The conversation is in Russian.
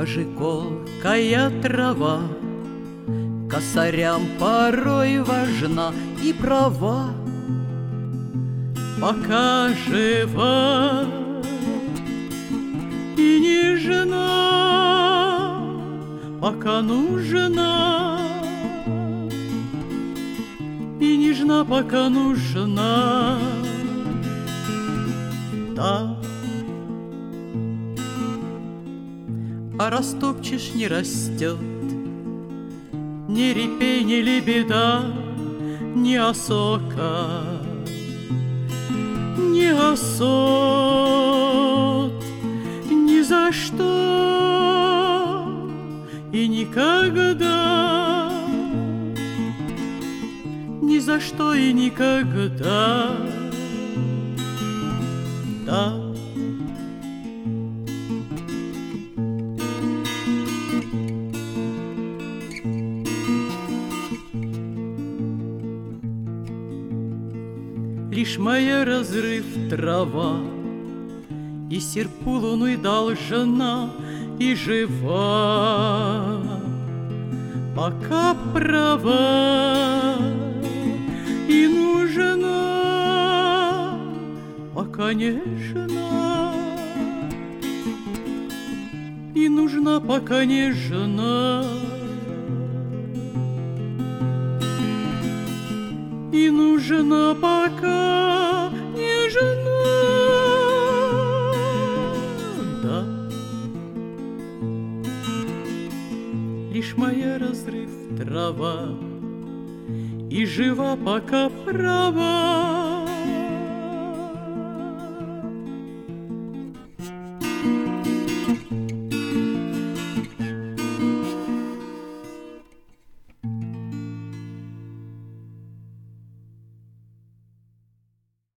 Даже колкая трава косарям порой важна и права. Пока жива и нежна, пока нужна, и нежна, пока нужна. Да. А растопчешь — не растет ни репей, ни лебеда, ни осока, ни осот, ни за что и никогда, ни за что и никогда. Да. Лишь моя разрыв трава, и серпу луной должна, и жива, пока права, и нужна, пока нежна, и нужна, пока нежна. И нужна, пока нежна. Да. Лишь моя разрыв трава, и жива, пока права.